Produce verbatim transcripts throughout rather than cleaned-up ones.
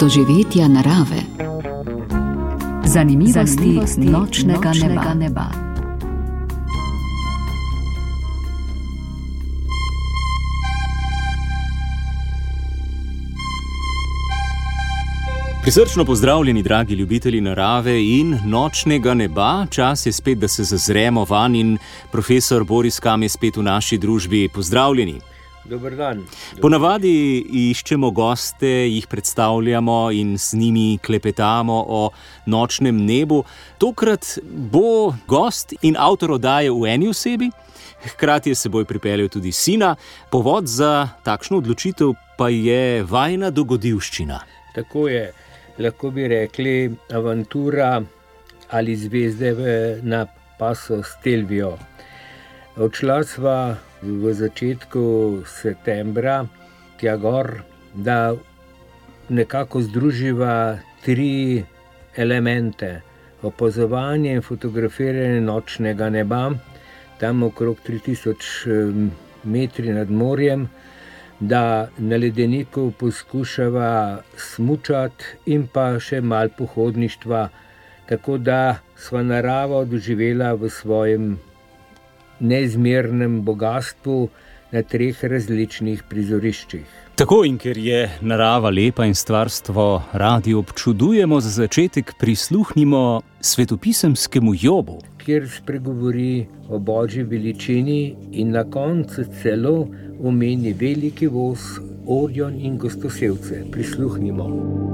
doživetja narave. Zanimivosti, Zanimivosti nočnega, nočnega neba. neba. Prisrčno pozdravljeni, dragi ljubitelji narave in nočnega neba. Čas je spet, da se zazremo van in profesor Boris Kam je spet v naši družbi. Pozdravljeni. Dober dan. Ponavadi iščemo goste, jih predstavljamo in z njimi klepetamo o nočnem nebu. Tokrat bo gost in avtor oddaje v eni osebi, hkrati je s seboj pripeljal tudi sina. Povod za takšno odločitev pa je vajina dogodivščina. Tako je. Lahko bi rekli avantura ali zvezde na paso Stelvio. Odšla sva v začetku septembra tja gor, da nekako združiva tri elemente. Opazovanje in fotografiranje nočnega neba, tam okrog tri tisoč metri nad morjem, da na ledeniku poskušava smučati in pa še malo pohodništva, tako da sva naravo doživela v svojem neizmernem bogatstvu na treh različnih prizoriščih. Tako, in ker je narava lepa in stvarstvo radi občudujemo, za začetek prisluhnimo svetopisemskemu Jobu, kjer spregovori o Božji veličini in na koncu celo omeni veliki voz, Orion in gostosevce. Prisluhnimo.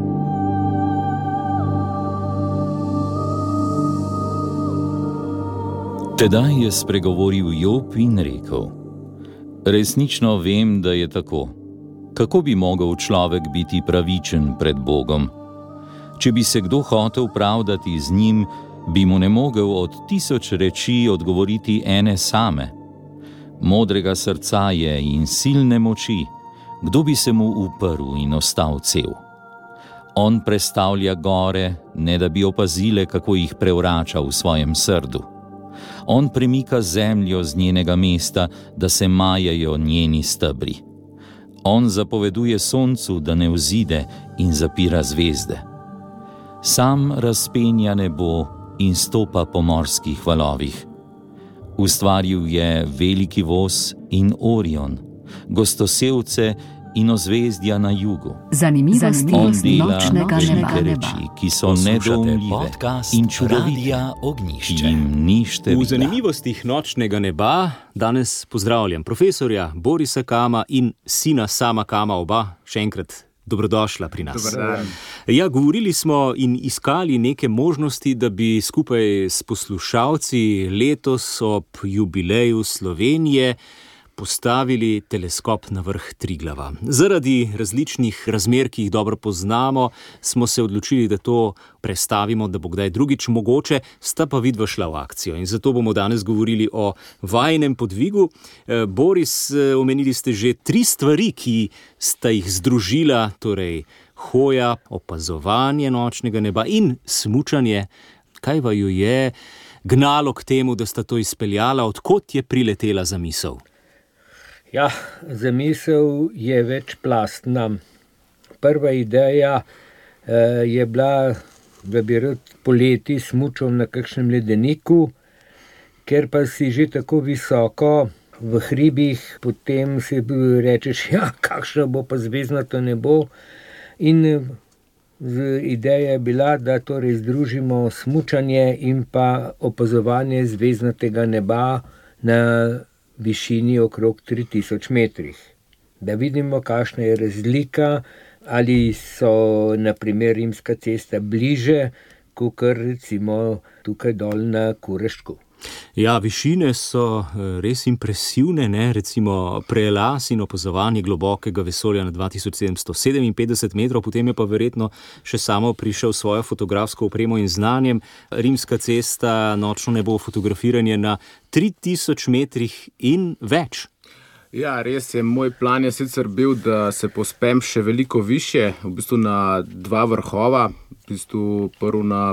Tedaj je spregovoril Job in rekel: resnično vem, da je tako. Kako bi mogel človek biti pravičen pred Bogom? Če bi se kdo hotel pravdati z njim, bi mu ne mogel od tisoč reči odgovoriti ene same. Modrega srca je in silne moči, kdo bi se mu uprl in ostal cel? On prestavlja gore, ne da bi opazile, kako jih prevrača v svojem srdu. On premika zemljo z njenega mesta, da se majajo njeni stebri. On zapoveduje soncu, da ne vzide, in zapira zvezde. Sam razpenja nebo in stopa po morskih valovih. Ustvaril je veliki voz in Orion, gostosevce in ozvezdja na jugu. Zanimivosti On dela nočnega velike neba. reči, ki so nedoumljive in čudovite, ki jim ni V števila. zanimivostih nočnega neba danes pozdravljam profesorja Borisa Kama in sina Sama Kama, oba še enkrat dobrodošla pri nas. Dober dan. Ja, govorili smo in iskali neke možnosti, da bi skupaj s poslušalci letos ob jubileju Slovenije postavili teleskop na vrh Triglava. Zaradi različnih razmer, ki jih dobro poznamo, smo se odločili, da to prestavimo, da bo kdaj drugič mogoče, sta pa vidva šla v akcijo. In zato bomo danes govorili o vajinem podvigu. E, Boris, omenili ste že tri stvari, ki sta jih združila, torej hoja, opazovanje nočnega neba in smučanje. Kaj vaju je gnalo k temu, da sta to izpeljala? Odkot je priletela zamisel? Ja, zamisel je večplastna. Prva ideja eh, je bila, da bi rad poleti smučal na kakšnem ledeniku, ker pa si že tako visoko v hribih, potem si rečeš, ja, kakšno bo pa zvezdnato nebo. In ideja je bila, da torej združimo smučanje in pa opazovanje zvezdnatega neba na višini okrog tri tisoč metrih. Da vidimo, kakšna je razlika, ali so na primer Rimska cesta bliže, kakor recimo tukaj dol na Kurešku. Ja, višine so res impresivne, ne? Recimo prelaz in opazovanje globokega vesolja na dva tisoč sedemsto sedeminpetdeset metrov, potem je pa verjetno še samo prišel svojo fotografsko opremo in znanjem. Rimska cesta, nočno nebo, fotografiranje na tri tisoč metrih in več. Ja, res je. Moj plan je sicer bil, da se pospem še veliko više, v bistvu na dva vrhova, v bistvu prvo na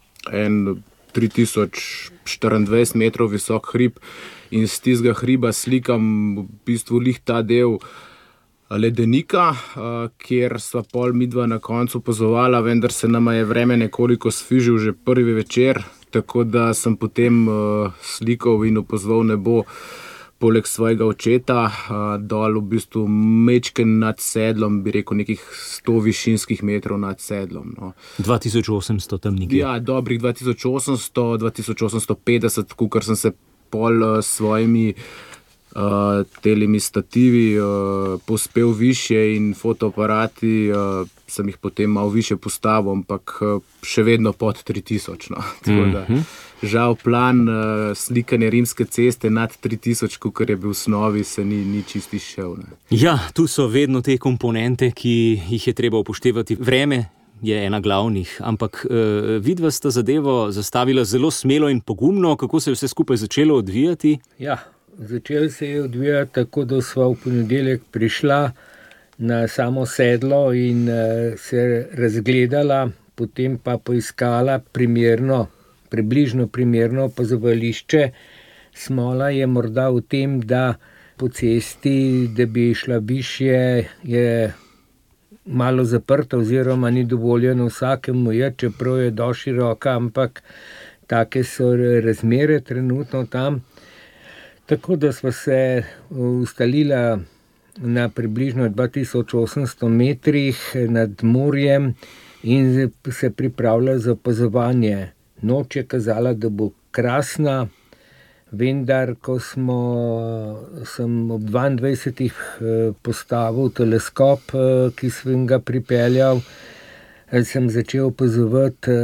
en tri tisoč štiriindvajset metrov visok hrib in z tistega hriba slikam v bistvu lih ta del ledenika, kjer sva pol midva na koncu opazovala, vendar se nama je vreme nekoliko sfižil že prvi večer, tako da sem potem slikal in opazoval nebo poleg svojega očeta, dol v bistvu mečken nad sedlom, bi rekel nekih sto višinskih metrov nad sedlom. No. dva tisoč osemsto tam nekje. Ja, dobrih dva tisoč osemsto, dva tisoč osemsto petdeset, kukor sem se pol s svojimi uh, telimi stativi uh, pospel više in fotoaparati, uh, sem jih potem malo više postavil, ampak uh, še vedno pod tri tisoč. No. Tako da, žal plan uh, slikanja Rimske ceste nad tri tisoč, kakor je bil v snovi, se ni, ni čisti šel. Ne. Ja, tu so vedno te komponente, ki jih je treba upoštevati. Vreme je ena glavnih, ampak uh, vidva sta zadevo zastavila zelo smelo in pogumno. Kako se je vse skupaj začelo odvijati? Ja, začelo se je odvijati tako, da sva v ponedeljek prišla na samo sedlo in uh, se razgledala, potem pa poiskala primerno približno primerno opazovališče. Smola je morda v tem, da po cesti, da bi šla višje, je malo zaprta oziroma ni dovoljeno vsakemu je, čeprav je dosti široka, ampak take so razmere trenutno tam. Tako da sva se ustalila na približno dva tisoč osemsto metrih nad morjem in se pripravlja za opazovanje. Noč je kazala, da bo krasna, vendar, ko smo, sem ob dvaindvajsetih postavil teleskop, ki sem ga pripeljal, sem začel opazovati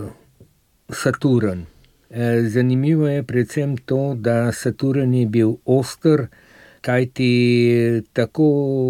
Saturn. Zanimivo je predvsem to, da Saturn je bil oster, kajti tako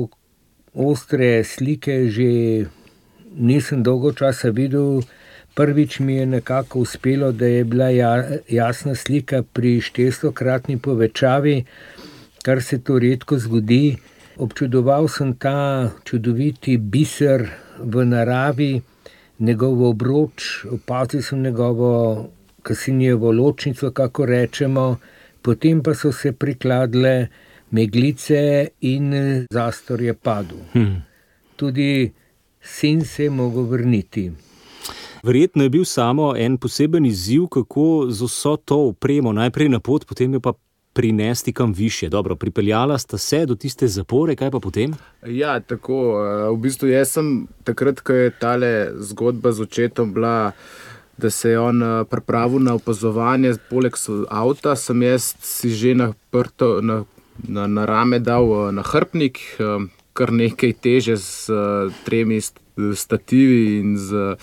ostre slike že nisem dolgo časa videl. Prvič mi je nekako uspelo, da je bila jasna slika pri štiristokratni povečavi, kar se to redko zgodi. Občudoval sem ta čudoviti biser v naravi, njegovo obroč, opazil sem njegovo Cassinijevo ločnico, kako rečemo, potem pa so se prikladle meglice in zastor je padel. Hmm. Tudi sin se je mogel vrniti. Verjetno je bil samo en poseben izziv, kako z vso to opremo najprej na pot, potem jo pa prinesti kam višje. Dobro, pripeljala sta se do tiste zapore, kaj pa potem? Ja, tako. V bistvu jaz sem takrat, ko je tale zgodba z očetom bila, da se je on pripravil na opazovanje poleg avta, sem jaz si že na, prto, na, na, na rame dal nahrbtnik, kar nekaj teže s tremi stativi in z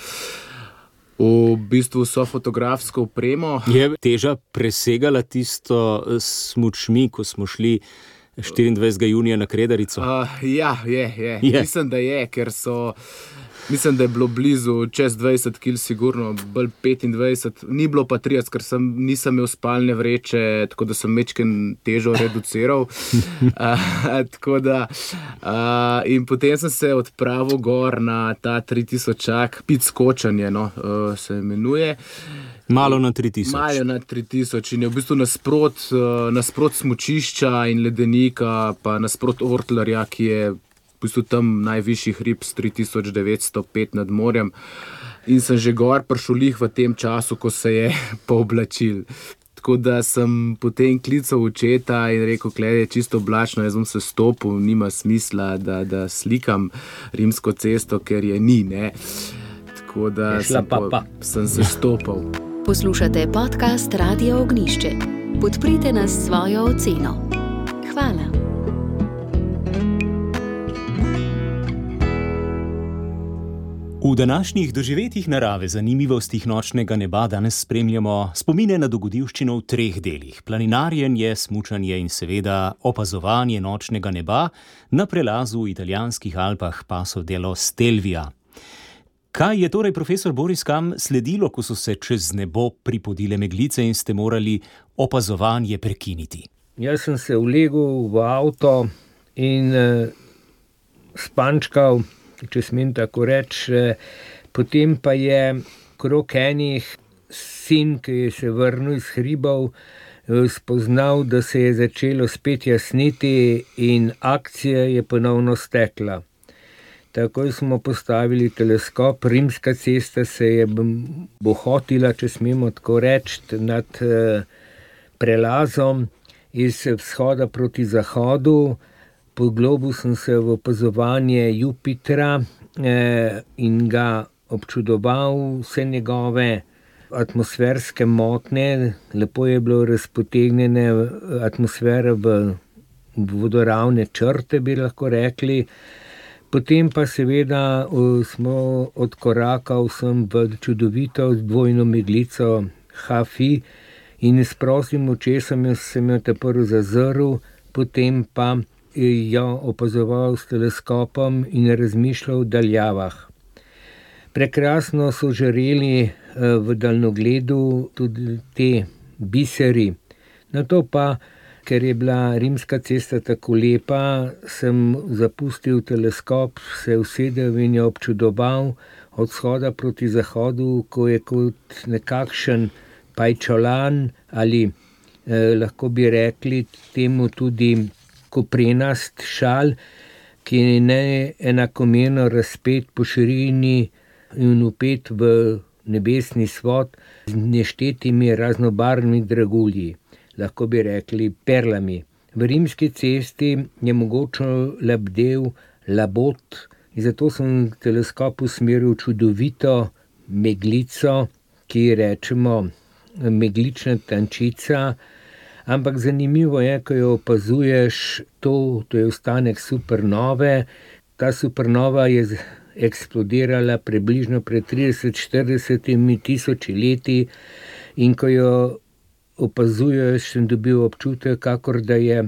v bistvu so fotografsko opremo. Je teža presegala tisto smučmi, ko smo šli štiriindvajsetega junija na Kredarico? Uh, ja, je, je. je. Mislim, da je, ker so, mislim, da je bilo blizu čez dvajset kilogramov, sigurno, bolj petindvajset, ni bilo pa trideset, ker sem, nisem imel spalne vreče, tako da sem mečken težo reduciral. uh, tako da, uh, in potem sem se odpravil gor na ta tri tisočak, pit skočanje, no, uh, se imenuje. Malo na tri tisoč. Malo na tri tisoč in je v bistvu nasprot, uh, nasprot smučišča in ledenika, pa nasprot Ortlerja, ki je v bistvu tam najvišji hrib s tri tisoč devetsto pet nad morjem. In sem že gor prišel lih v tem času, ko se je pooblačil. Tako da sem potem klical očeta in rekel, klej je čisto oblačno, jaz bom se stopil, nima smisla, da, da slikam Rimsko cesto, ker je ni, ne. Tako da sem, po, sem se stopil. Poslušate podcast Radia Ognjišče. Podprite nas s svojo oceno. Hvala. V današnjih doživetjih narave, zanimivostih nočnega neba danes spremljamo spomine na dogodivščino v treh delih. Planinarjenje, smučanje in seveda opazovanje nočnega neba na prelazu v italijanskih Alpah Paso dello Stelvio. Kaj je torej, profesor Boris Kam, sledilo, ko so se čez nebo pripodile meglice in ste morali opazovanje prekiniti? Jaz sem se vlegel v avto in uh, spančkal, če smem tako reči. Potem pa je krog enih sin, ki je se vrnil iz hribov, spoznal, da se je začelo spet jasniti in akcija je ponovno stekla. Takoj smo postavili teleskop, Rimska cesta se je bohotila, če smemo tako reči, nad prelazom iz vzhoda proti zahodu. Poglobil sem se v opazovanje Jupitra in ga občudoval, vse njegove atmosferske motnje, lepo je bilo razpotegnjene atmosfere v vodoravne črte, bi lahko rekli. Potem pa seveda smo odkorakal sem v čudovito dvojno meglico Hafi in s prostim očesom sem jo teprv zazrl, potem pa jo opazoval s teleskopom in razmišljal o daljavah. Prekrasno so žareli v daljnogledu tudi te biseri. Nato pa, ker je bila Rimska cesta tako lepa, sem zapustil teleskop, se usedel in jo občudoval od vzhoda proti zahodu, ko je kot nekakšen pajčolan ali eh, lahko bi rekli temu tudi koprenast šal, ki je neenakomerno razpet po širini in upet v nebesni svod z neštetimi raznobarvnimi dragulji, lahko bi rekli perlami. V Rimski cesti je mogoče lebdel labod in zato sem teleskop usmeril čudovito meglico, ki rečemo meglična tančica, ampak zanimivo je, ko jo opazuješ, to, to je ostanek supernove. Ta supernova je eksplodirala približno pred trideset štirideset tisoči leti in ko jo opazuješ, sem dobil občutek, kakor da je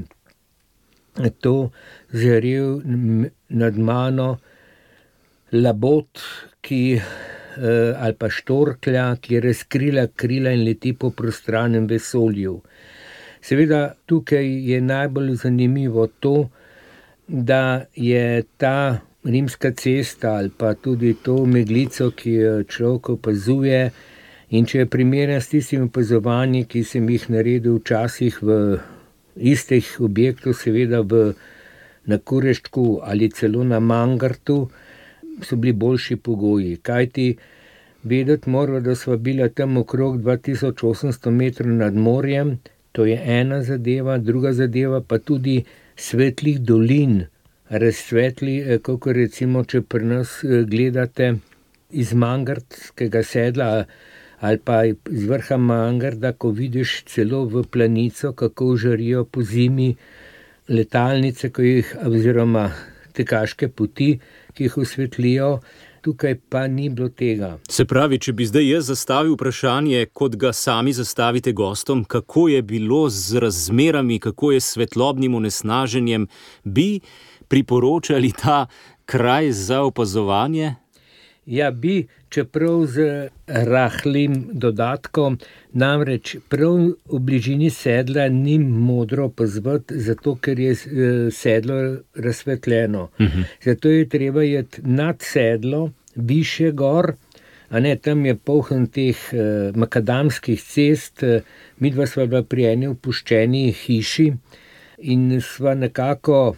to žarel nad mano labod, ki, ali pa štorklja, ki je razkrila krila in leti po prostranem vesolju. Seveda tukaj je najbolj zanimivo to, da je ta Rimska cesta ali pa tudi to meglico, ki jo človek opazuje, in če je primerjam s tistimi opazovanji, ki sem jih naredil včasih v istih objektov, seveda v, na Kureščku ali celo na Mangartu, so bili boljši pogoji. Kajti vedeti moramo, da sva bila tam okrog dva tisoč osemsto metrov nad morjem, to je ena zadeva, druga zadeva pa tudi svetlih dolin, razsvetli, kakor recimo, če pri nas gledate iz Mangartskega sedla ali pa iz vrha Mangarda, ko vidiš celo v planico, kako žarijo po zimi letalnice, ko jih, oziroma tekaške poti, ki jih osvetlijo, tukaj pa ni bilo tega. Se pravi, če bi zdaj jaz zastavil vprašanje, kot ga sami zastavite gostom, kako je bilo z razmerami, kako je s svetlobnim onesnaženjem, bi priporočali ta kraj za opazovanje? Ja, bi, čeprav z rahlim dodatkom, namreč prav v bližini sedla ni modro opazovati, zato ker je sedlo razsvetljeno. Uh-huh. Zato je treba iti nad sedlo, više gor, a ne, tam je poln teh eh, makadamskih cest, midva sva bila pri eni opuščeni hiši in sva nekako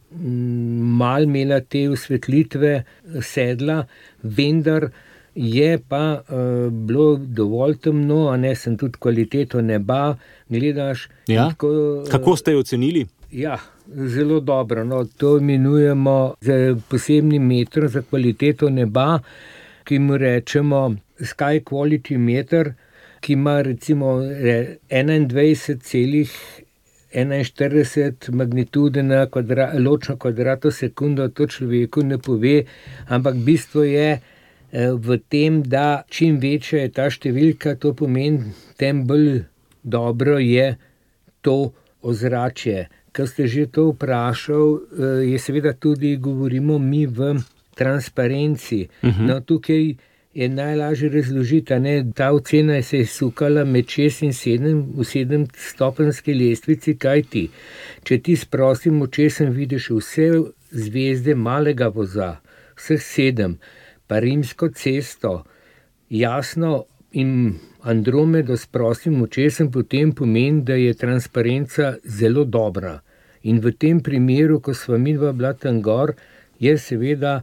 mal imela te osvetlitve sedla, vendar je pa uh, bilo dovolj temno, a ne, sem tudi kvaliteto neba, gledaš. Ja? Tako, uh, kako ste jo ocenili? Ja, zelo dobro. No, to imenujemo z posebnim metrom za kvaliteto neba, ki mu rečemo Sky Quality meter, ki ima recimo enaindvajset celih enainštirideset magnitude na kvadra, ločno kvadrato sekundo, to človeku ne pove, ampak bistvo je v tem, da čim večja je ta številka, to pomeni, tem bolj dobro je to ozračje. Ko ste že to vprašal, je seveda tudi, govorimo mi v transparenci. Uh-huh. No, tukaj je najlažje razložiti, ne, ta ocena se je sukala med šest in sedem v sedemstopenjski lestvici, kaj ti? Če ti s prostim očesom vidiš vse zvezde malega voza, vseh sedem, pa Rimsko cesto, jasno in Andromedo s prostim očesom potem pomeni, da je transparenca zelo dobra. In v tem primeru, ko sva midva bila tam gor, je seveda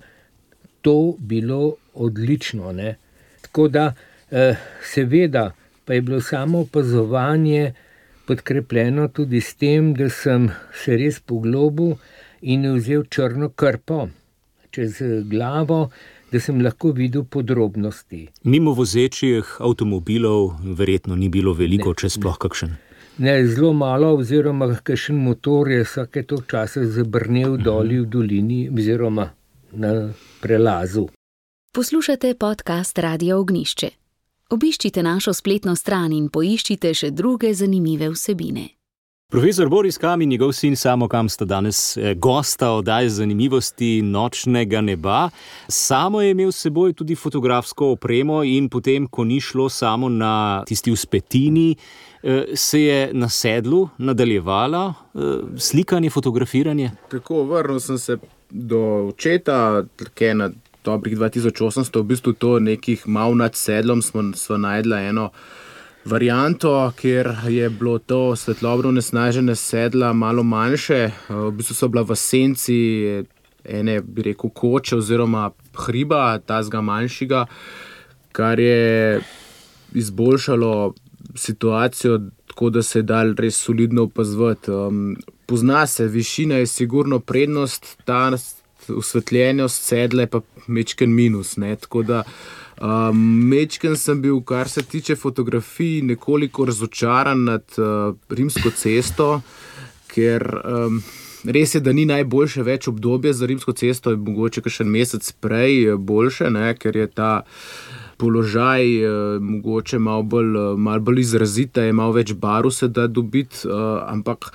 to bilo odlično, ne. Tako da, eh, seveda, pa je bilo samo opazovanje podkrepljeno tudi s tem, da sem se res poglobil in vzel črno krpo čez glavo, da sem lahko videl podrobnosti. Mimo vozečih avtomobilov verjetno ni bilo veliko, Ne, če sploh kakšen. Ne, zelo malo, oziroma kakšen motor je vsake toliko časa zabrnel doli v dolini oziroma na prelazu. Poslušate podcast Radio Ognjišče. Obiščite našo spletno stran in poiščite še druge zanimive vsebine. Profesor Boris Kam in njegov sin Samo Kam sta danes eh, gosta oddaje Zanimivosti nočnega neba. Samo je imel s seboj tudi fotografsko opremo in potem, ko ni šlo samo na tisti vzpetini, eh, se je na sedlu nadaljevala eh, slikanje, fotografiranje. Tako, vrnil sem se do očeta, kaj na dobrih dva tisoč osemsto, v bistvu to nekih mal nad sedlom smo, smo najdla eno varianto, kjer je bilo to svetlobno onesnažene sedla malo manjše, v bistvu so bila v senci ene, bi rekel, koče oziroma hriba, tazga manjšega, kar je izboljšalo situacijo, tako da se je dal res solidno opazovati. Um, pozna se, višina je sigurno prednost, ta osvetljenost sedla je pa mečken minus, ne, tako da Um, mečken sem bil, kar se tiče fotografij, nekoliko razočaran nad uh, Rimsko cesto, ker um, res je, da ni najboljše več obdobje za Rimsko cesto, je mogoče kakšen mesec prej boljše, ne, ker je ta položaj uh, mogoče malo bolj, uh, malo bolj izrazita, je malo več barv se da dobiti, uh, ampak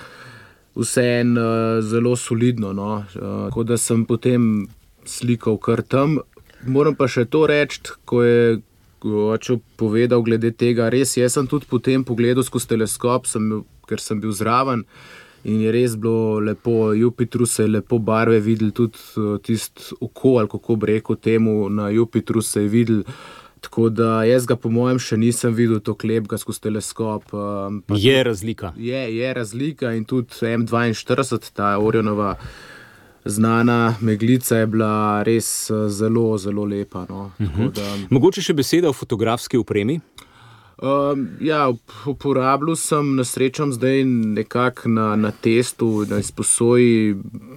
vseeno uh, zelo solidno, no, uh, tako da sem potem slikal kar tam. Moram pa še to reči, ko je oče povedal glede tega, res, jaz sem tudi potem pogledal skozi teleskop, sem, ker sem bil zraven in je res bilo lepo, Jupitru se je lepo barve videl, tudi tist oko, ali kako bi rekel temu, na Jupitru se je videl, tako da jaz ga po mojem še nisem videl tako lepega skozi teleskop. Um, Je razlika. Je, je razlika in tudi M dvainštirideset, ta Orionova znana meglica je bila res zelo, zelo lepa. No. Mhm. Da, Mogoče še beseda o fotografski opremi? um, ja, uporabljal sem na srečam zdaj nekako na, na testu, na izposoji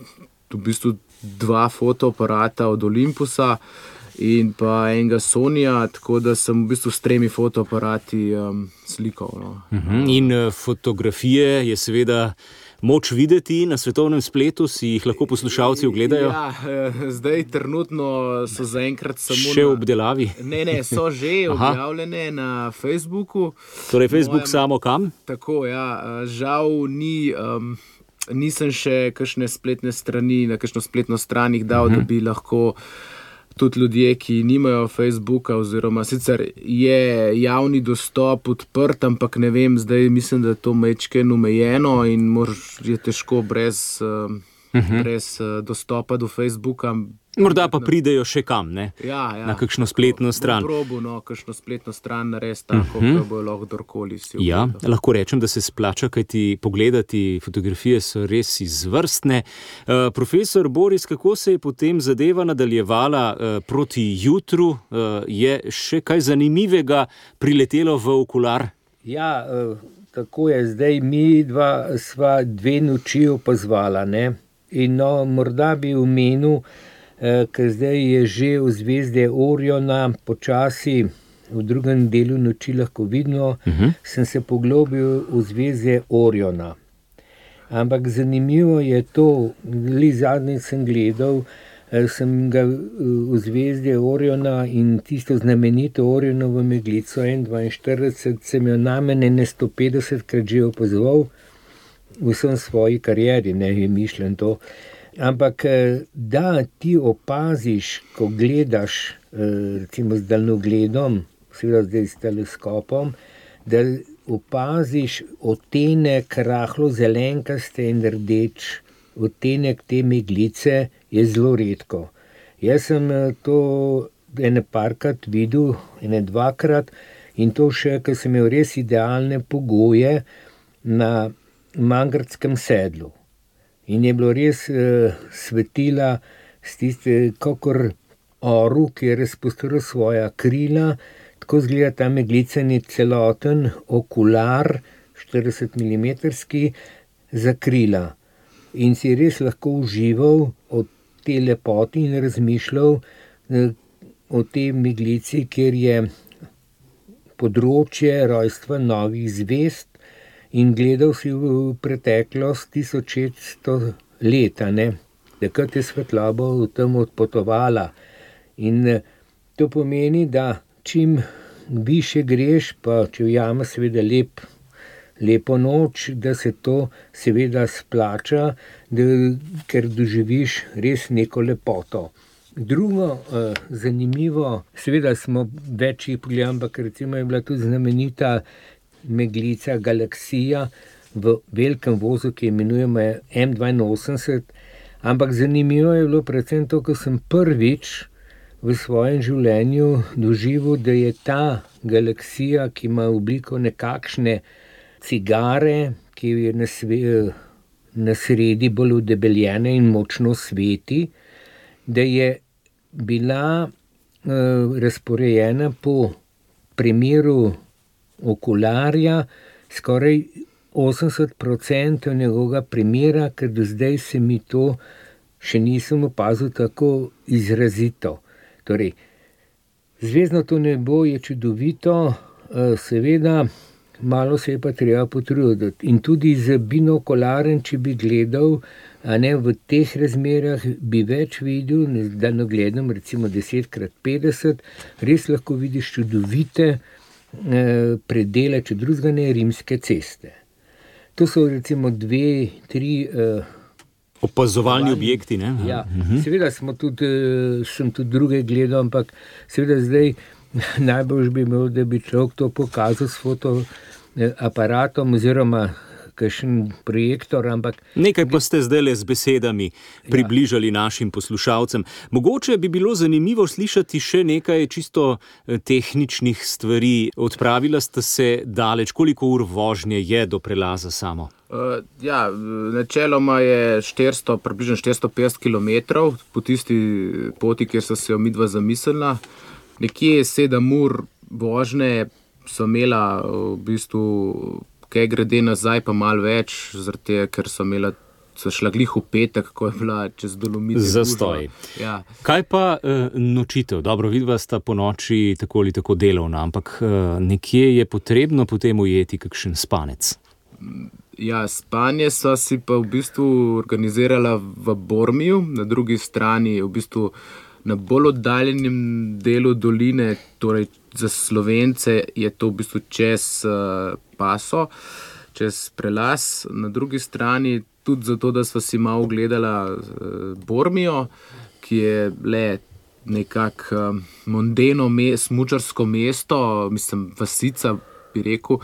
v bistvu dva fotoaparata od Olympusa in pa enega Sonyja, tako da sem v bistvu s tremi fotoaparati um, slikal. No. Mhm. In uh, fotografije je seveda moč videti na svetovnem spletu, si jih lahko poslušalci ogledajo? Ja, zdaj trenutno so zaenkrat samo Še v na... obdelavi? Ne, ne, so že objavljene na Facebooku. Torej Facebook Mojem... Samo Kam? Tako, ja. Žal ni, um, nisem še kakšne spletne strani, na kakšno spletno stran jih dal, uh-huh. da bi lahko tudi ljudje, ki nimajo Facebooka, oziroma sicer je javni dostop odprt, ampak ne vem, zdaj mislim, da je to majčkeno omejeno in mož je težko brez, uh, uh-huh. brez uh, dostopa do Facebooka. Morda pa pridejo še kam, ne? Ja, ja. Na kakšno spletno stran. V probu, no, kakšno spletno stran narediti tako, Mhm. da bo lahko kdorkoli si Ja, ogledal. lahko rečem, da se splača, kajti pogledati fotografije so res izvrstne. Uh, profesor Boris, kako se je potem zadeva nadaljevala uh, proti jutru? Uh, je še kaj zanimivega priletelo v okular? Ja, eh, tako je, zdaj mi dva sva dve noči opazvala, ne. In no, morda bi omenil, eh, ker zdaj je že v zvezde Oriona počasi v drugem delu noči lahko vidno, Uh-huh. sem se poglobil v zvezde Oriona. Ampak zanimivo je to, li zadnjič sem gledal, eh, sem ga eh, v zvezde Oriona in tisto znamenito Orionovo meglico M dvainštirideset sem jo najmanj ene sto petdesetkrat že opazoval v vsem svoji karieri, ne je mišljen to. Ampak eh, da ti opaziš, ko gledaš eh, recimo z daljnogledom, seveda zdaj s teleskopom, da opaziš odtenek rahlo zelenkaste in rdeč, odtenek te meglice je zelo redko. Jaz sem eh, to ene parkrat videl, ene dvakrat, In to še, ker sem imel res idealne pogoje na Mangartskem sedlu. In je bilo res uh, svetila s tiste, kakor orel, ki je razpostrl svoja krila, tako izgleda ta meglicani celoten okular, štirideset milimetrski, za krila. In si res lahko užival od te lepoti in razmišljal uh, o tej meglici, kjer je področje rojstva novih zvezd, in gledal si v preteklost tisoč šeststo let, ne, takrat je svetloba v tem odpotovala. In to pomeni, da čim više greš, pa če ujame seveda lep, lepo noč, da se to seveda splača, da, ker doživiš res neko lepoto. Drugo eh, zanimivo, seveda smo večjih pogledali, ampak recimo je bila tudi znamenita meglica Galaksija v velikem vozu, ki imenujemo M dvainosemdeset, ampak zanimivo je bilo predvsem to, ko sem prvič v svojem življenju doživel, da je ta galaksija, ki ima obliko nekakšne cigare, ki je na, sve, na sredi bolj udebeljena in močno sveti, da je bila uh, razporejena po primeru okularja skoraj osemdeset procentov njegovega primera, ker do zdaj se mi to še nisem opazil tako izrazito. Torej, zvezdno to nebo je čudovito, seveda malo se je pa treba potruditi. In tudi z binokularjem, če bi gledal, a ne, v teh razmerah bi več videl, da ne gledam recimo deset krat petdeset, res lahko vidiš čudovite predele, če drugega ne, rimske ceste. To so recimo dve, tri uh, opazovalni objekti, ne? Ja, uh-huh. Seveda smo tudi, sem tudi druge gledal, ampak seveda zdaj najbolj bi imel, da bi človek to pokazal s fotoaparatom oziroma kakšen projektor, ampak... Nekaj pa ste zdajle z besedami približali ja. Našim poslušalcem. Mogoče bi bilo zanimivo slišati še nekaj čisto tehničnih stvari. Odpravila ste se daleč, koliko ur vožnje je do prelaza samo? Uh, ja, načeloma je štiristo, približno štiristo petdeset kilometrov po tisti poti, kjer so se jo midva zamislila. Nekje sedem ur vožnje so imela v bistvu... Kaj grede nazaj, pa malo več, zaradi, ker so imela, so šla glih v petek, ko je bila čez Dolomite. Zastoj. Ja. Kaj pa uh, nočitev? Dobro, vidva sta po noči tako ali tako delovna, ampak uh, nekje je potrebno potem ujeti kakšen spanec. Ja, spanje so si pa v bistvu organizirala v Bormiju, na drugi strani v bistvu na bolj oddaljenem delu doline, torej za Slovence je to v bistvu čez uh, paso, čez prelaz. Na drugi strani tudi zato, da sva si malo gledala uh, Bormijo, ki je le nekak uh, mondeno mes, smučarsko mesto, mislim vasica, bi rekel.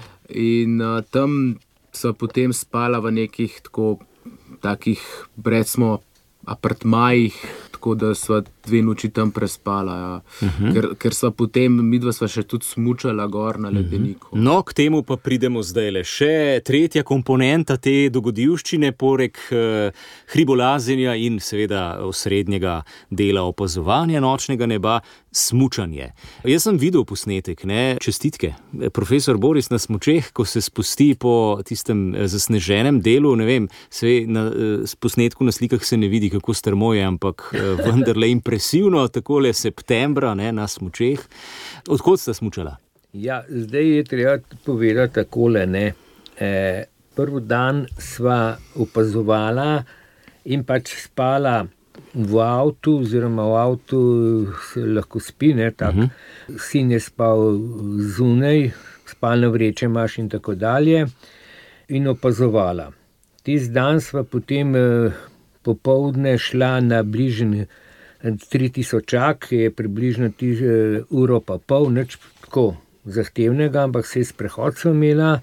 In uh, tam sva potem spala v nekih tako, takih, recimo, apartmajih, tako da sva dve noči tam prespala, ja. uh-huh. ker, ker sva potem, midva sva še tudi smučala gor na ledeniku. Uh-huh. No, k temu pa pridemo zdajle. Še tretja komponenta te dogodivščine, poleg eh, hribolazenja in seveda osrednjega dela opazovanja nočnega neba, smučanje. Jaz sem videl posnetek, ne, čestitke. Profesor Boris na smučeh, ko se spusti po tistem zasneženem delu, ne vem, sve na posnetku na slikah se ne vidi, kako strmo je, ampak vendarle impresivno, takole septembra, ne, na smučeh. Odkot sta smučala? Ja, zdaj je treba povedati takole, ne. E, prvi dan sva opazovala in pač spala v avtu, oziroma v avtu se lahko spi, ne, tak. Uh-huh. Sin je spal zunaj, spalne vreče imaš in tako dalje, in opazovala. Tisti dan sva potem eh, popoldne šla na bližnji tri tisočak, ki je približno tiž, eh, uro pa pol, nič tako zahtevnega, ampak se je sprehod sva imela,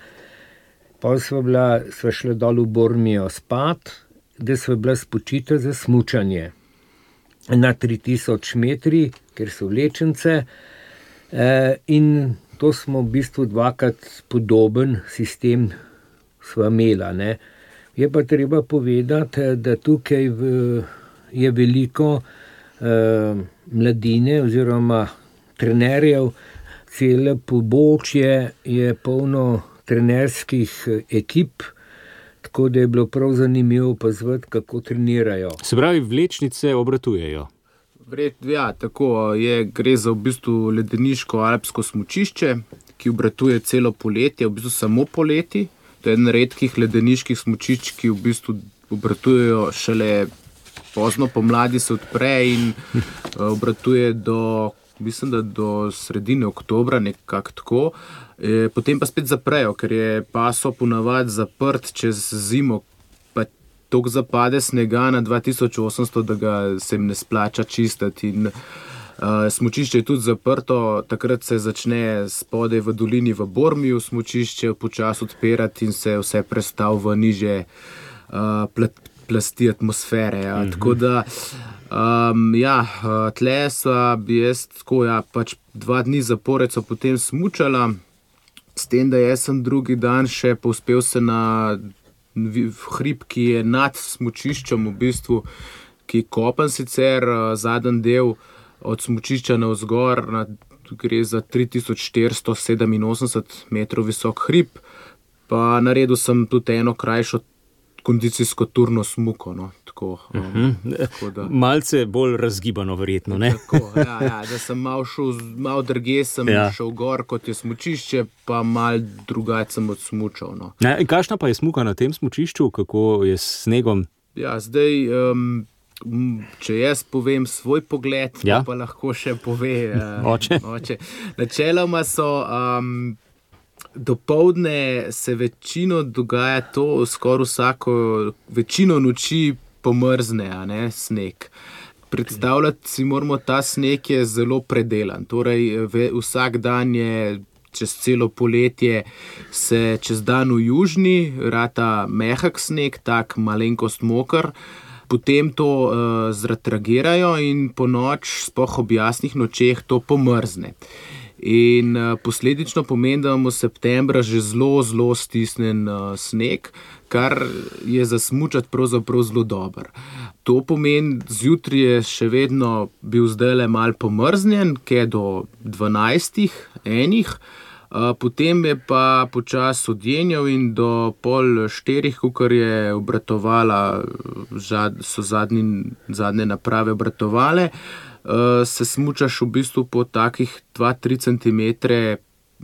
pa sva, bila, sva šla dol v Bormijo spat, da sva bila spočita za smučanje na tri tisoč metri, ker so vlečence, e, in to smo v bistvu dvakrat podoben sistem sva imela, ne. Je pa treba povedati, da tukaj v, je veliko eh, mladine oziroma trenerjev, cele pobočje je polno trenerskih ekip, tako da je bilo prav zanimivo opazovati, kako trenirajo. Se pravi, vlečnice obratujejo? Vred, ja, tako je, gre za v bistvu ledeniško alpsko smučišče, ki obratuje celo poletje, v bistvu samo poleti. To je eden redkih ledeniških smučišč, ki v bistvu obratujejo šele pozno pomladi, se odpre in obratuje do, mislim, da do sredine oktobra, nekako tako. E, potem pa spet zaprejo, ker je paso ponavadi zaprt čez zimo, pa toliko zapade snega na dva tisoč osemsto, da ga se jim ne splača čistiti. In uh, smučišče je tudi zaprto, takrat se začne spodaj v dolini v Bormiju smučišče počasi odpirati in se vse prestav v nižje uh, plat, plasti atmosfere. Ja. Mm-hmm. Tako da, um, ja, tle sva bi jaz tako, ja, pač dva dni zapored so potem smučala, s tem, da jaz sem drugi dan še povzpel se na hrib, ki je nad smučiščem, v bistvu, ki je kopen sicer, zadnji del od smučišča navzgor, na, gre za tri tisoč štiristo sedeminosemdeset metrov visok hrib, pa naredil sem tudi eno krajšo kondicijsko turno smuko, no, tako. Um, tako da, malce bolj razgibano verjetno, ne? Tako, ja, ja, da sem mal šel, mal drugje sem ja. šel gor, kot je smučišče, pa mal drugače sem odsmučal, no. Ne, kakšna pa je smuka na tem smučišču, kako je s snegom? Ja, zdaj, um, če jaz povem svoj pogled, ja? pa lahko še pove uh, oče. oče. Načeloma so... Um, Dopoldne se večino dogaja to, skoraj vsako, večino noči pomrzne, a ne, sneg. Predstavljati si moramo, ta sneg je zelo predelan, torej ve, vsak dan je čez celo poletje se čez dan v južni, rata mehak sneg, tak malenkost moker, potem to uh, zretragirajo in po noč, sploh ob jasnih nočeh, to pomrzne. In uh, posledično pomeni, da imamo septembra že zelo, zelo stisnen uh, sneg, kar je za smučati pravzaprav zelo dober. To pomeni, zjutraj je še vedno bil zdajle malo pomrznjen, kaj do dvanajstih, enih, uh, potem je pa počas odjenjal in do pol štirih, kakor je obratovala, so zadnji, zadnje naprave obratovale, Uh, se smučaš v bistvu po takih dva do tri centimetre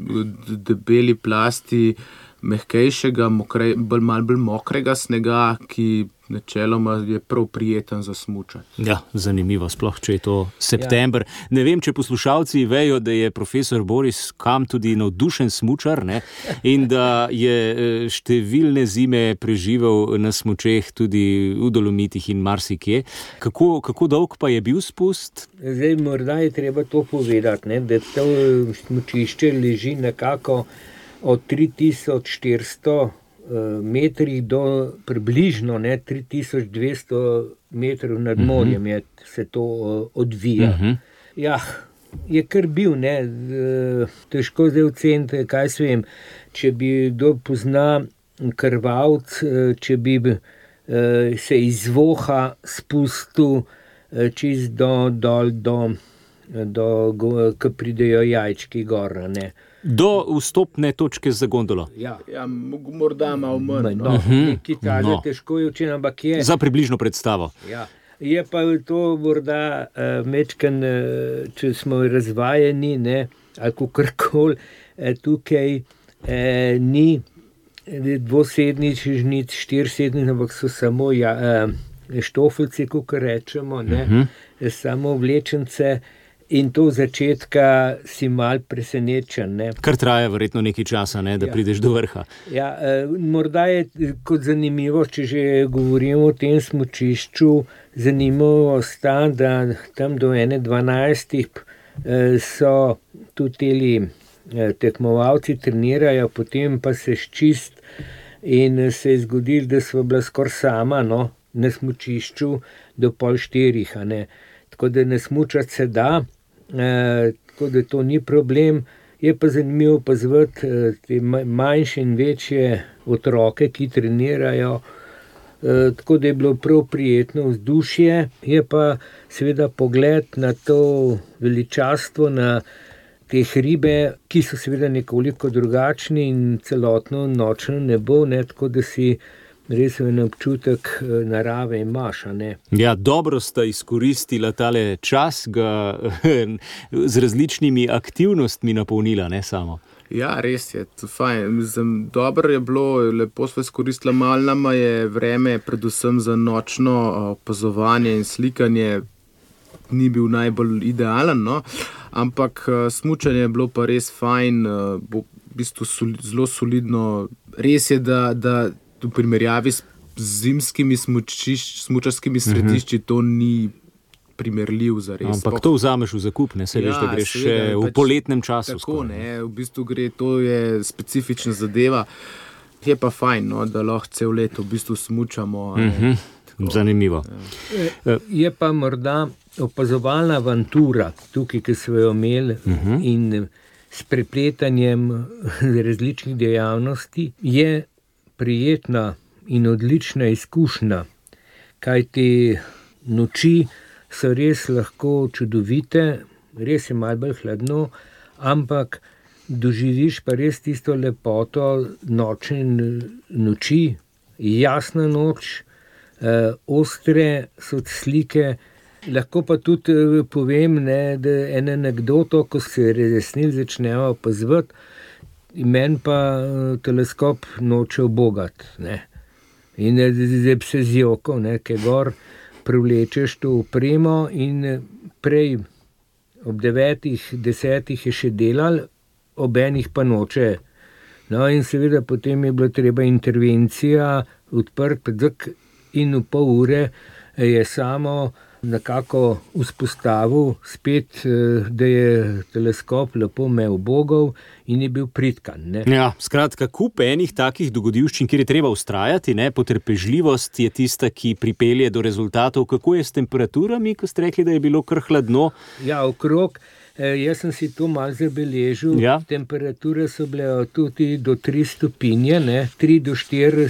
debeli plasti mehkejšega, mokre, bolj, malo bolj mokrega snega, ki načeloma je prav prijeten za smučati. Ja, zanimivo, sploh če je to september. Ja. Ne vem, če poslušalci vejo, da je profesor Boris Kam tudi navdušen smučar, ne? In da je številne zime preživel na smučeh tudi v Dolomitih in marsikje. Kako, kako dolg pa je bil spust? Zdaj, morda je treba to povedati, ne? Da to smučišče leži nekako od tri tisoč štiristo metrih do približno ne, tri tisoč dvesto metrov nad morjem je, se to odvija. Uh-huh. Ja, je kar bil, ne, težko zdaj oceniti, kaj se vem, če bi kdo pozna Krvavec, če bi se iz Voha spustil čist do, dol, do, do, ko pridejo jajčki gor, ne. Do vstopne točke za gondolo. Ja, ja morda malo manj. No, neki taže no. Težko je učen, ampak je. Za približno predstavo. Ja. Je pa to morda uh, mečken, uh, če smo razvajeni, ne, ali kakorkoli, uh, tukaj uh, ni dvosedničnih žnic, štirisedničnih, ampak so samo ja, uh, štofelci, kakor rečemo, ne, uh-huh. samo vlečence. In to v začetka si mal presenečen. Ne? Kar traja verjetno nekaj časa, ne, da ja. prideš do vrha. Ja, eh, morda je kot zanimivo, če že govorimo o tem smučišču, zanimivo sta, da tam do ene dvanajstih eh, so tudi teli eh, tekmovalci trenirajo, potem pa se ščist in se je zgodilo, da sva bila skoraj sama, no, na smučišču do pol štirih, a ne. Tako da ne smučati se da, E, tako da to ni problem, Je pa zanimivo opazovati te manjše in večje otroke, ki trenirajo, tako da je bilo prav prijetno vzdušje. Je pa seveda pogled na to veličastvo, na te hribe, ki so seveda nekoliko drugačni in celotno nočno nebo, ne, tako da si res en občutek narave imaš, a ne. Ja, dobro sta izkoristila tale čas, ga z različnimi aktivnostmi napolnila, ne samo. Ja, res je, to fajn. Mislim, dobro je bilo, lepo smo izkoristila, malo nama je vreme, predvsem za nočno opazovanje in slikanje, ni bil najbolj idealen, no? Ampak smučanje je bilo pa res fajn, v bistvu zelo solidno. Res je, da, da v primerjavi s zimskimi smučišč, smučarskimi središči to ni primerljiv za res. Ampak to vzameš v zakup, ne se veš, ja, da greš še v pač poletnem času. Tako, skoro, ne, v bistvu gre, to je specifična zadeva. Je pa fajn, no, da lahko cel leto v bistvu smučamo. Uh-huh. Zanimivo. Ja. Je pa morda opazovalna avantura tukaj, ki smo jo imeli, uh-huh, in s prepletanjem različnih dejavnosti je prijetna in odlična izkušnja, kajti noči so res lahko čudovite, res je malo bolj hladno, ampak doživiš pa res tisto lepoto nočne noči, jasna noč, eh, ostre so slike. Lahko pa tudi povem, ne, da eno anekdoto, ko se resnic začnemo opazovati, meni pa teleskop noče ubogati, ne. In zdaj se zjokal, ne, kaj gor privlečeš to opremo in prej ob devetih, desetih je še delal, ob enih pa noče. No in seveda potem je bila treba intervencija, odprt pedzak in v pol ure je samo nekako vzpostavil spet, da je teleskop lepo me ubogal in je bil pritkan, ne. Ja, skratka, kup enih takih dogodivščin, kjer je treba vztrajati, ne, potrpežljivost je tista, ki pripelje do rezultatov. Kako je s temperaturami, ko ste rekli, da je bilo kar hladno? Ja, okrog, jaz sem si to malo zabeležil, ja. Temperature so bile tudi do tri stopinje, ne, tri do štiri,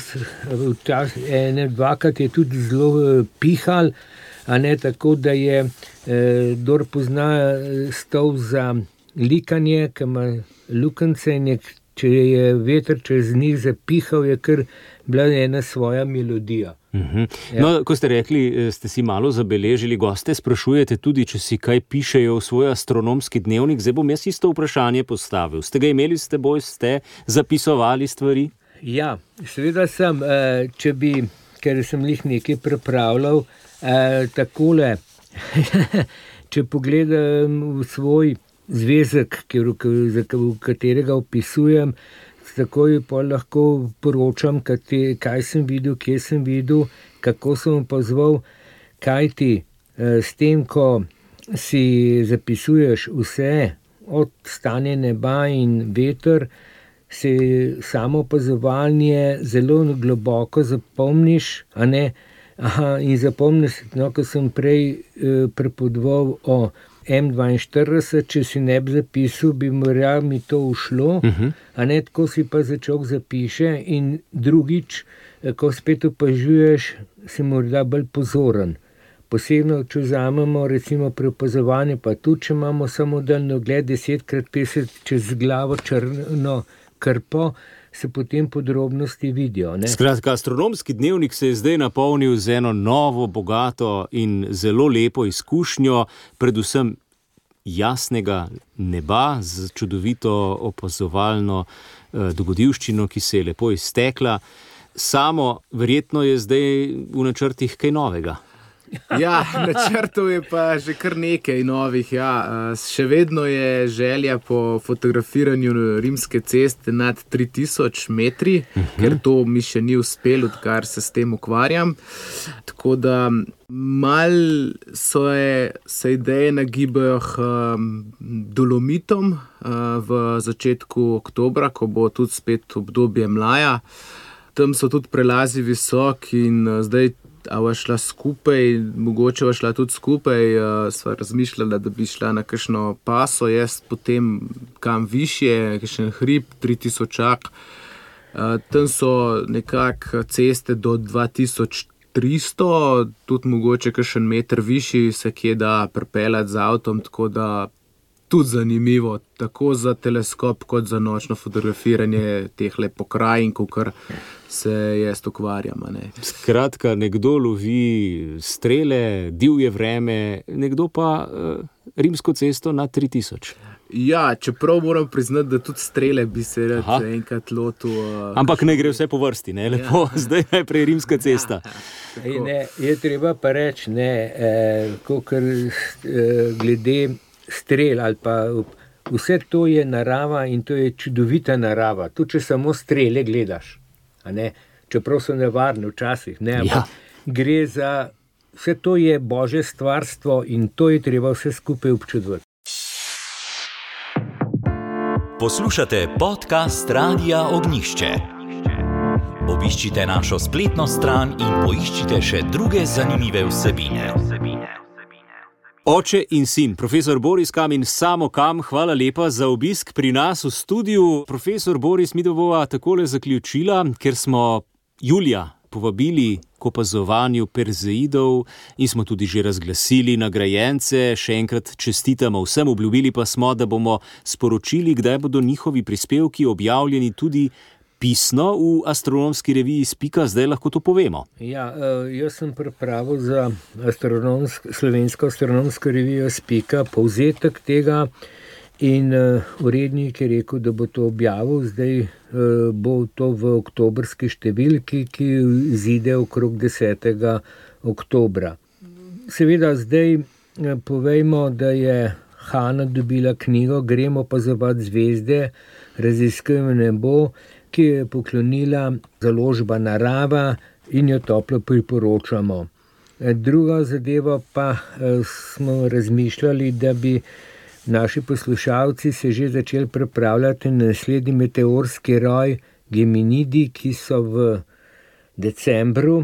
ene, dvakrat je tudi zelo pihal, a ne, tako da je, eh, kdor pozna stol za likanje, ki ima lukance in je, če je veter čez njih zapihal, je kar bila ena svoja melodija. Uh-huh. Ja. No, ko ste rekli, ste si malo zabeležili, goste sprašujete tudi, če si kaj pišejo v svoj astronomski dnevnik. Zdaj bom jaz isto vprašanje postavil. Ste ga imeli s teboj, ste zapisovali stvari? Ja, seveda sem, če bi, ker sem jih nekaj pripravljal, Uh, takole, če pogledam v svoj zvezek, v katerega opisujem, takoj pa lahko poročam, kaj sem videl, kje sem videl, kako sem opazoval, kaj ti uh, s tem, ko si zapisuješ vse, od stanja neba in veter, se samo opazovanje zelo globoko zapomniš, a ne. Aha, in zapomniš, no, ko sem prej eh, prepodoval o em dvainštirideset, če si ne bi zapisal, bi morda mi to ušlo, uh-huh, a ne, tako si pa začel zapiše in drugič, eh, ko spet opažuješ, si morda bolj pozoren. Posebno, če vzamemo recimo pri opazovanju, pa tudi, če imamo samo daljnogled desetkrat petdeset čez glavo črno krpo, se potem podrobnosti vidijo, ne. Skratka, astronomski dnevnik se je zdaj napolnil z eno novo, bogato in zelo lepo izkušnjo, predvsem jasnega neba z čudovito opazovalno eh, dogodivščino, ki se je lepo iztekla. Samo verjetno je zdaj v načrtih kaj novega. Ja, načrtov je pa že kar nekaj novih. Ja. Še vedno je želja po fotografiranju Rimske ceste nad tri tisoč metri, uh-huh, ker to mi še ni uspelo, odkar se s tem ukvarjam. Tako da mal so je, se ideje nagibajo um, Dolomitom uh, v začetku oktobra, ko bo tudi spet obdobje mlaja. Tam so tudi prelazi visoki in uh, zdaj a va šla skupaj, mogoče va šla tudi skupaj, uh, sva razmišljala, da bi šla na kakšno paso, jaz potem kam višje, kakšen hrib, tri tisočak. Uh, tam so nekako ceste do dva tisoč tristo, tudi mogoče kakšen meter višji se kje da pripeljati z avtom, tako da tudi zanimivo, tako za teleskop kot za nočno fotografiranje tehle pokrajin, kar se jaz ukvarjam. Ne. Skratka, nekdo lovi strele, divje vreme, nekdo pa uh, rimsko cesto na tri tisoč. Ja, čeprav moram priznati, da tudi strele bi se rad enkrat lotil. Uh, Ampak ne gre vse po vrsti, ne, lepo, ja. Zdaj najprej rimska cesta. Ja, ne, je treba pa reči, ne, eh, kakor eh, glede strel ali pa vse to je narava in to je čudovita narava. Tu, če samo strele gledaš, a ne, čeprav so nevarne včasih, ne, ampak ja. Gre za, vse to je božje stvarstvo in to je treba vse skupaj občudovati. Poslušate podcast Radia Ognišče. Obiščite našo spletno stran in poiščite še druge zanimive vsebine. Oče in sin, profesor Boris Kam in Samo Kam, hvala lepa za obisk pri nas v studiu. Profesor Boris, midva bova takole zaključila, ker smo julija povabili k opazovanju perzeidov in smo tudi že razglasili nagrajence. Še enkrat čestitamo vsem, obljubili pa smo, da bomo sporočili, kdaj bodo njihovi prispevki objavljeni tudi pisno v astronomski reviji Spika, zdaj lahko to povemo. Ja, jaz sem pripravil za astronomsk, slovensko astronomsko revijo Spika povzetek tega in urednik je rekel, da bo to objavil, zdaj bo to v oktobrski številki, ki izide okrog desetega oktobra. Seveda zdaj povejmo, da je Hana dobila knjigo Gremo opazovat zvezde, raziskujemo nebo, ki je poklonila založba Narava in jo toplo priporočamo. Druga zadeva pa smo razmišljali, da bi naši poslušalci se že začeli pripravljati na naslednji meteorski roj Geminidi, ki so v decembru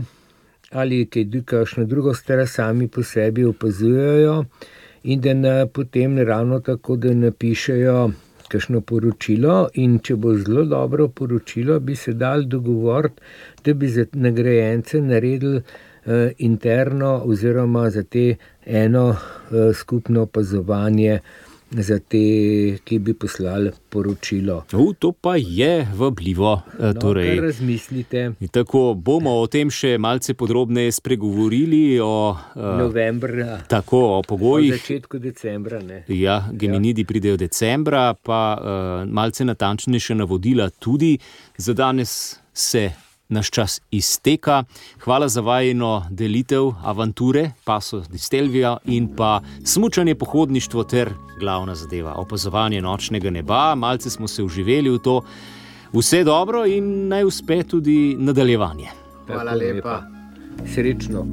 ali kakšno drugo stvar sami po sebi opazujejo in da na, potem ravno tako, da napišejo kakšno poročilo in če bo zelo dobro poročilo, bi se dal dogovoriti, da bi za nagrajence naredili uh, interno oziroma za te eno uh, skupno opazovanje za te, ki bi poslali poročilo. U, to pa je vabljivo. No, torej, kar razmislite. Tako bomo o tem še malce podrobneje spregovorili. O, novembra. Tako, o pogojih. O začetku decembra, ne. Ja, Geminidi ja. Pridejo decembra, pa uh, malce natančnejša navodila tudi. Za danes se naš čas izteka. Hvala za vajino delitev avanture, Paso di Stelvio in pa smučanje, pohodništvo ter glavna zadeva, opazovanje nočnega neba. Malce smo se uživeli v to. Vse dobro in naj uspe tudi nadaljevanje. Hvala lepa. Srečno.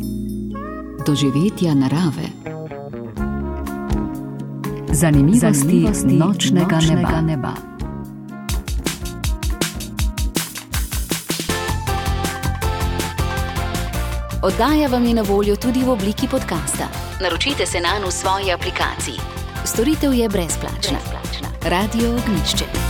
Doživetja narave. Zanimivosti, Zanimivosti nočnega, nočnega neba. neba. Oddaja vam je na voljo tudi v obliki podcasta. Naročite se nanj v svoji aplikaciji. Storitev je brezplačna. brezplačna. Radio Ognišče.